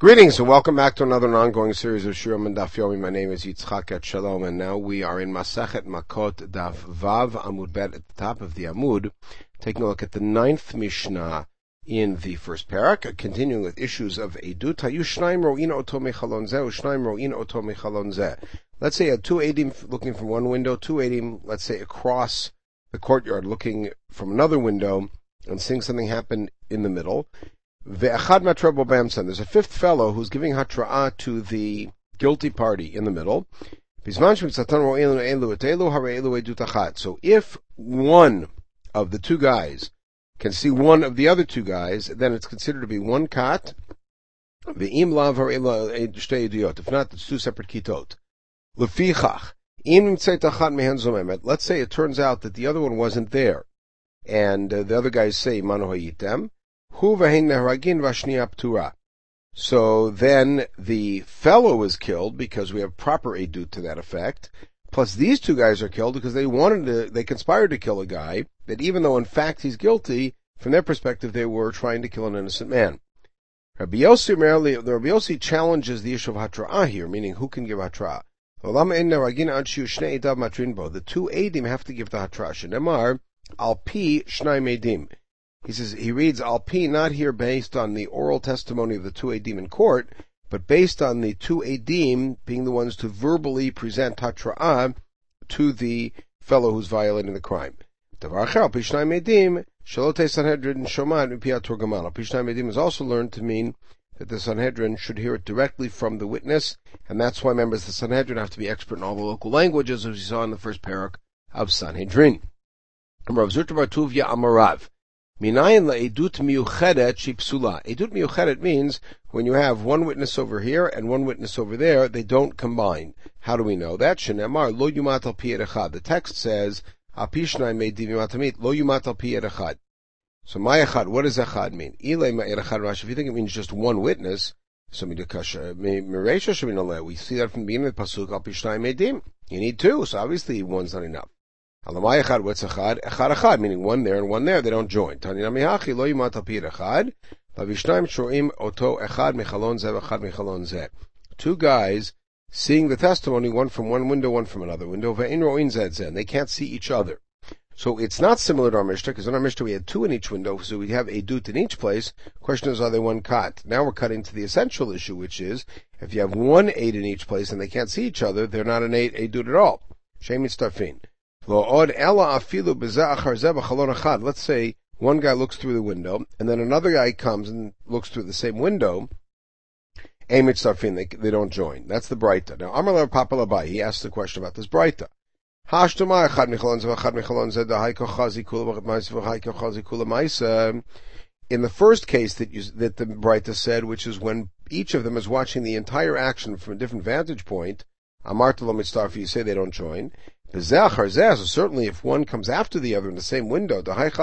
Greetings and welcome back to another ongoing series of Shiurim and Daf Yomi. My name is Yitzchak at Shalom, and now we are in Masechet Makot Daf Vav Amud Bet at the top of the Amud, taking a look at the 9th Mishnah in the first parak, continuing with issues of Edut. Hayu Shnaim Ro'in Oto Mechalon Zeh, Shnaim Ro'in Oto Mechalon Zeh. Let's say you had two Edim looking from one window, two Edim, let's say across the courtyard looking from another window, and seeing something happen in the middle. Ve'achad matra bo b'emtzan. There's a fifth fellow who's giving hatra'ah to the guilty party in the middle. So if one of the two guys can see one of the other two guys, then it's considered to be one kat. If not, it's two separate kitot. Let's say it turns out that the other one wasn't there, and the other guys say manu hayitem. So then the fellow is killed because we have proper edut to that effect. Plus these two guys are killed because they conspired to kill a guy that even though in fact he's guilty, from their perspective they were trying to kill an innocent man. Rabbi Yossi challenges the issue of hatra'ah here, meaning who can give hatra'ah. The two edim have to give the hatra'ah. Shenemar al pi shnai edim. He says, he reads Al-Pi not here based on the oral testimony of the two Edim in court, but based on the two Edim being the ones to verbally present Hatra'ah to the fellow who's violating the crime. Al-Pi Edim is also learned to mean that the Sanhedrin should hear it directly from the witness, and that's why members of the Sanhedrin have to be expert in all the local languages, as we saw in the first parak of Sanhedrin. Rav Zutra bar Tuvia Amarav. Minayin la'edut miyuchedet shipsula. Edut miyuchedet means when you have one witness over here and one witness over there, they don't combine. How do we know that? Shenemar lo yumat al pi echad. The text says al pi shnai medim yumatamit lo yumat al pi echad. So my echad, what does echad mean? Ilay ma'ir echad Rashi. If you think it means just one witness, so midukasha mereisha sheminaleh. We see that from the beginning of the pasuk al pi shnai medim. You need two, so obviously one's not enough. Alamai echad, what's echad? Echad, meaning one there and one there, they don't join. Tanina mihachi lo yumat al pi echad, vavishnaim shorim oto echad mechalon zeh v'echad mechalon zeh. Two guys seeing the testimony, one from one window, one from another window, ve'in ro'in zeh zeh, and they can't see each other. So it's not similar to our Mishnah, because in our Mishnah we had two in each window, so we have edut in each place. Question is, are they one kat? Now we're cutting to the essential issue, which is, if you have one aid in each place and they can't see each other, they're not an edut at all. Shem mitztarfin. Let's say one guy looks through the window, and then another guy comes and looks through the same window. They don't join. That's the Breita. Now, Amar Papa Labai, he asks the question about this Breita. In the first case that the Breita said, which is when each of them is watching the entire action from a different vantage point, Amar Lo Mitztarfi, you say they don't join. So certainly if one comes after the other in the same window,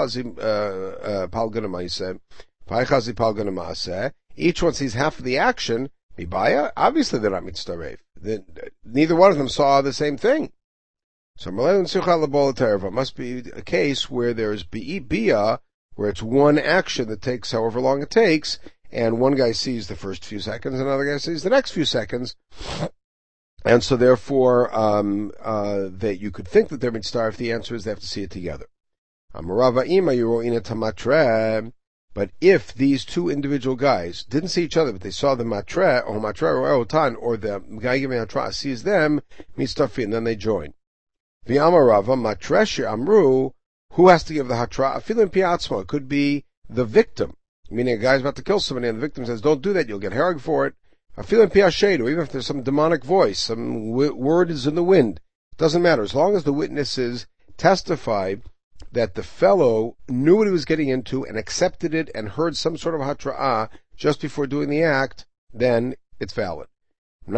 each one sees half of the action, obviously they're not mitztarev. Neither one of them saw the same thing. So it must be a case where there's bia, where it's one action that takes however long it takes, and one guy sees the first few seconds, and another guy sees the next few seconds. And so therefore, that you could think that they're mitzvah if the answer is they have to see it together. But if these two individual guys didn't see each other, but they saw the matre, or the guy giving hatra sees them, mitzvah, and then they join. V'amarava matresh amru, who has to give the hatra? Afilin piatzmo, it could be the victim. Meaning a guy's about to kill somebody and the victim says, don't do that, you'll get hereg for it. I feel in Piashedu, even if there's some demonic voice, some word is in the wind. It doesn't matter. As long as the witnesses testify that the fellow knew what he was getting into and accepted it and heard some sort of hatra'ah just before doing the act, then it's valid. So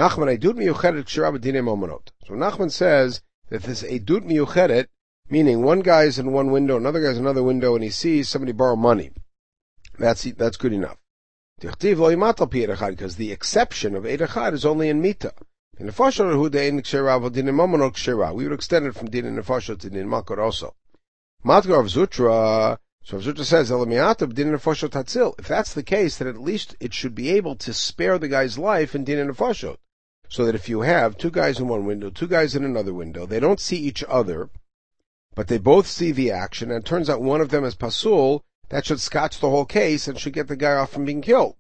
Nachman says that this edut miyuchedet, meaning one guy's in one window, another guy's in another window, and he sees somebody borrow money. That's good enough. Because the exception of Eid Echad is only in Mita. In Nefashot, we would extend it from Din in Nefashot to Din Makor also. Matgar of Zutra, So Rav Zuta says, if that's the case, then at least it should be able to spare the guy's life in din nefashot. So that if you have two guys in one window, two guys in another window, they don't see each other, but they both see the action, and it turns out one of them is pasul, that should scotch the whole case and should get the guy off from being killed.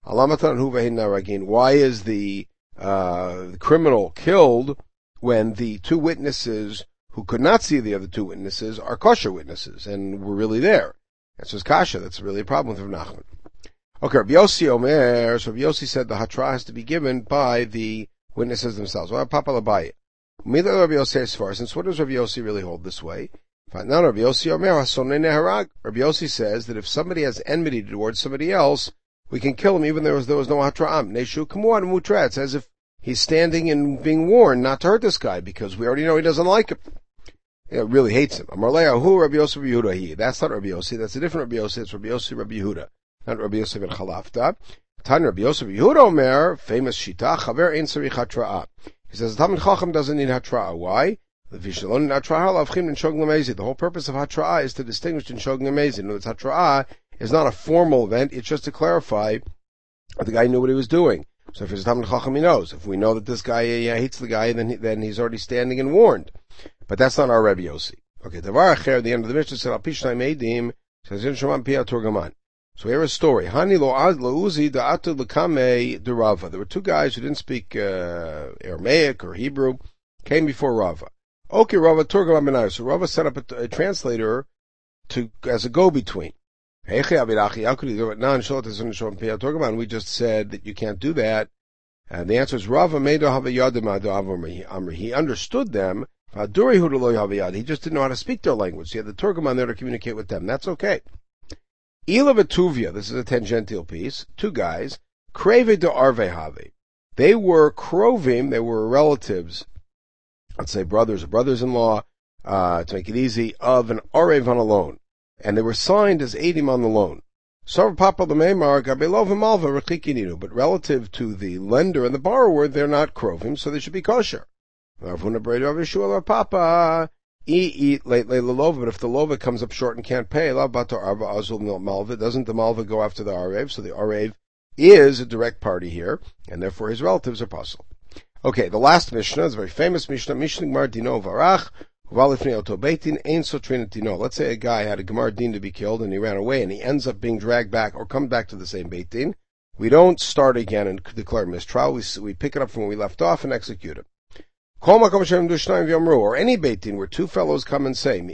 Why is the criminal killed when the two witnesses who could not see the other two witnesses are kosher witnesses and were really there? That's just kasha. That's really a problem with Rav Nachman. Okay, Rabbi Yossi Omer. So Rabbi Yossi said the hatra has to be given by the witnesses themselves. Well, Papa Labai. Since what does Rabbi Yossi really hold this way? Now Rabbi Yossi Omer Rabbi Yossi says that if somebody has enmity towards somebody else, we can kill him even though there was no hatra'am. Neshu kamuan mutra. It's as if he's standing and being warned not to hurt this guy because we already know he doesn't like him. He really hates him. Amarleahu Rabbi Yossi Rabbi Yehuda. That's not Rabbi Yossi. That's a different Rabbi Yossi. It's Rabbi Yossi Rabbi Yehuda, not Rabbi Yossi ben Chalafta. Tan Rabbi Yossi Rabbi Yehuda Omer, famous shita. Chaver ein sarich hatra'ah. He says the Talmid Chacham doesn't need hatra'ah. Why? The whole purpose of hatra'ah is to distinguish in shogim amazing. In other words, hatra'ah is not a formal event, it's just to clarify that the guy knew what he was doing. So if it's Talmid Chacham, he knows. If we know that this guy hates the guy, then he's already standing and warned. But that's not our Rabbi Yossi. Okay, Davar Acher, at the end of the Mishnah said, Al Pishnai Meidim, says, Pia Turgaman. So here's a story. Hani lo ad lauzi da'atu l'kamei de Rava. There were two guys who didn't speak Aramaic or Hebrew, came before Rava. Okay, Rava Turgaman Benayr. So Rava set up a translator as a go-between. We just said that you can't do that. And the answer is Rava he understood them. He just didn't know how to speak their language. He had the Turgaman there to communicate with them. That's okay. Ila Betuvia, this is a tangential piece. Two guys, Kreve de Arvehave. They were Krovim, they were relatives, let's say brothers or brothers-in-law, to make it easy, of an Arev on a loan. And they were signed as Eidim on the loan. But relative to the lender and the borrower, they're not Krovim, so they should be kosher. But if the lova comes up short and can't pay, doesn't the malva go after the Arev? So the Arev is a direct party here, and therefore his relatives are possible. Okay, the last Mishnah is a very famous Mishnah, Mishnah Gemar Dino Varach, Let's say a guy had a Gemar Din to be killed and he ran away and he ends up being dragged back or come back to the same Beit Din. We don't start again and declare mistrial. We pick it up from where we left off and execute it. Or any Beit Din where two fellows come and say,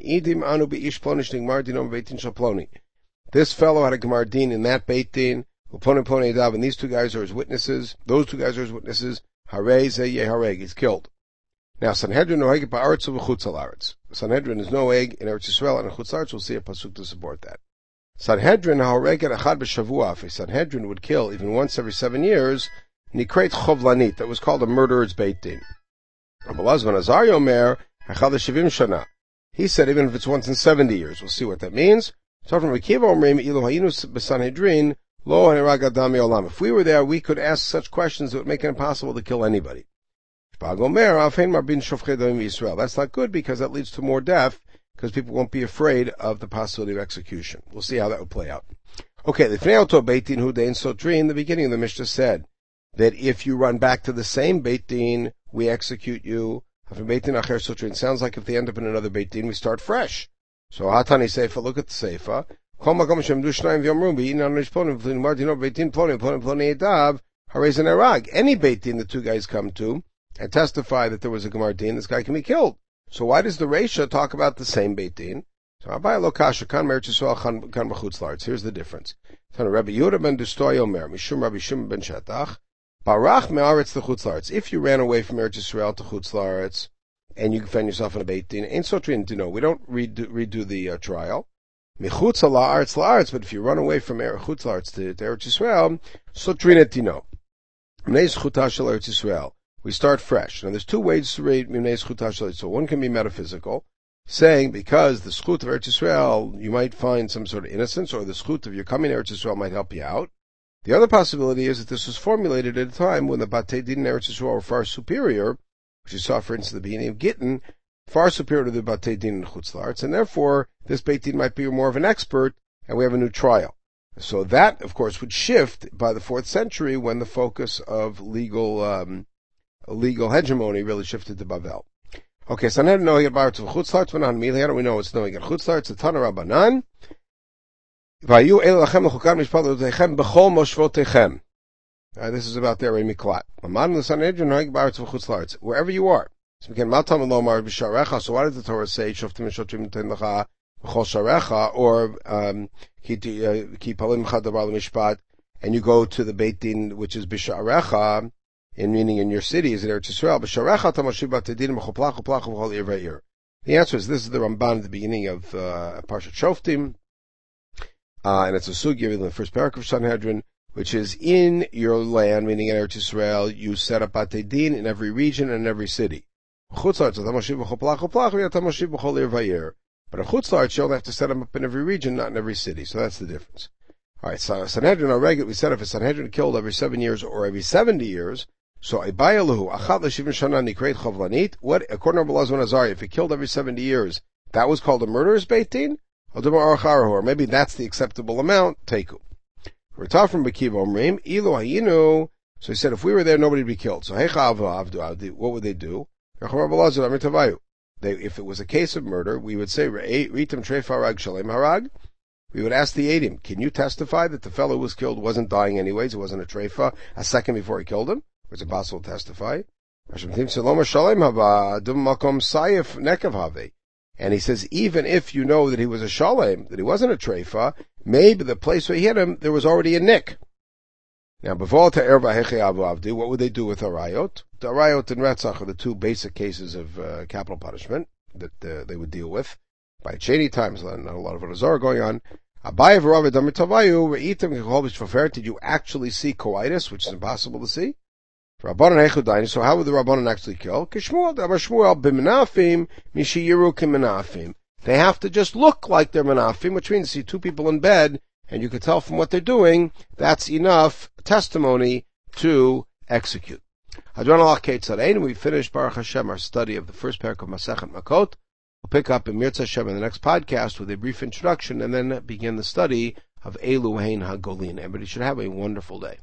this fellow had a Gemar Din in that Beit Din, and these two guys are his witnesses, those two guys are his witnesses, he's killed. Now, Sanhedrin no egg ba'aretz u'v'chutz al-aretz. Sanhedrin is no egg in Eretz Yisrael and in Chutz La'aretz. We'll see a pasuk to support that. Sanhedrin ha'oreg et achad b'shavua. If a Sanhedrin would kill even once every 7 years, nikreit chovlanit. That was called a murderer's beit din. Rabbi Elazar Azari Omer hachad l'shavim shana. He said even if it's once in 70 years. We'll see what that means. So from Rekiva Omrim ilu hayinu b'Sanhedrin lo hanirag adam me'olam. If we were there, we could ask such questions that would make it impossible to kill anybody. That's not good because that leads to more death because people won't be afraid of the possibility of execution. We'll see how that would play out. Okay, the beginning of the Mishnah said that if you run back to the same Beit Din, we execute you. It sounds like if they end up in another Beit Din, we start fresh. So Hatani Seifa, look at the Seifa. Any Beit Din the two guys come to and testify that there was a Gemar Din, this guy can be killed. So why does the Reisha talk about the same Beit Din? So Abai lo kasha kan me'eretz Yisrael kan b'chutz la'aretz. Here's the difference. Rabbi Yehuda ben Dustoy Omer mishum Rabbi Shimon ben Shetach barach me'aretz to chutz la'aretz. If you ran away from Eretz Yisrael to chutz la'aretz and you found yourself in a Beit Din, ain't sotrin to know. We don't redo the trial. Michutz la'aretz la'aretz, but if you run away from chutz la'aretz to Eretz Yisrael, sotrin tino. Mnei zchuta shel Eretz Yisrael. We start fresh. Now there's two ways to read Mimnei Zchut HaShalit. So one can be metaphysical, saying because the Zchut of Eretz Yisrael, you might find some sort of innocence, or the Zchut of your coming to Eretz Yisrael might help you out. The other possibility is that this was formulated at a time when the Batei Din in Eretz Yisrael were far superior, which you saw, for instance, the beginning of Gittin, far superior to the Batei Din in Chutz La'aretz, and therefore this Beit Din might be more of an expert and we have a new trial. So that, of course, would shift by the 4th century when the focus of legal hegemony really shifted to Bavel. Okay, Sanhedrin knowing about Chutzlarts, Manan Mili, how do we know it's knowing at Chutzlarts? The Tana Rabbanan. Vayu el lachem l'chukan mishpat l'otechem b'chol moshvotechem. This is about their Miklat. Maman the Sanhedrin knowing about Chutzlarts, wherever you are. So again, Matam Lomar b'sharecha. So why did the Torah say Shoftim Shotrim Ten Lecha b'chol sharecha, or Ki palim chadavar l'mishpat, and you go to the Beit Din, which is b'sharecha, in meaning in your city, is in Eretz Yisrael. B'sharecha tamoshiv b'tedin b'choplach uplach v'chol ir ve'ir. The answer is this is the Ramban at the beginning of Parshat Shoftim, and it's a sugya in the first parak of Sanhedrin, which is in your land, meaning in Eretz Yisrael, you set up Batei in every region and in every city. Chutzlarts tamoshiv b'choplach uplach v'tamoshiv b'chol ir ve'ir. But in Chutzlarts, you only have to set them up in every region, not in every city. So that's the difference. Alright, so Sanhedrin are regular. We said if a Sanhedrin killed every 7 years or every 70 years, so Ibayaluhu, Achat L'Shivin Shana Nikreit Chavlanit, what, according to Rabbi Elazar Azari, if he killed every 70 years, that was called a murderous Beit Din? Or maybe that's the acceptable amount, Teku. We're taught from Bekiva Omrim, Ilu Hayinu, so he said if we were there, nobody would be killed. So Heicha Avdu, what would they do? If it was a case of murder, we would say, Ritam Treifa Harag Shalem Harag. We would ask the Eidim, can you testify that the fellow who was killed wasn't dying anyways, it wasn't a Treifa, a second before he killed him? Was it possible to testify? And he says, even if you know that he was a Shalem, that he wasn't a Treifa, maybe the place where he hit him, there was already a nick. Now, what would they do with Arayot? The Arayot and Retzach are the two basic cases of capital punishment that they would deal with. By Cheney times, not a lot of Azar going on. Did you actually see coitus, which is impossible to see? So how would the Rabbanan actually kill? They have to just look like they're menafim, which means see two people in bed, and you can tell from what they're doing, that's enough testimony to execute. We finished Baruch Hashem our study of the first parak of Masechet Makot. We'll pick up in Mirza Hashem in the next podcast with a brief introduction and then begin the study of Elu Hein HaGolin. Everybody should have a wonderful day.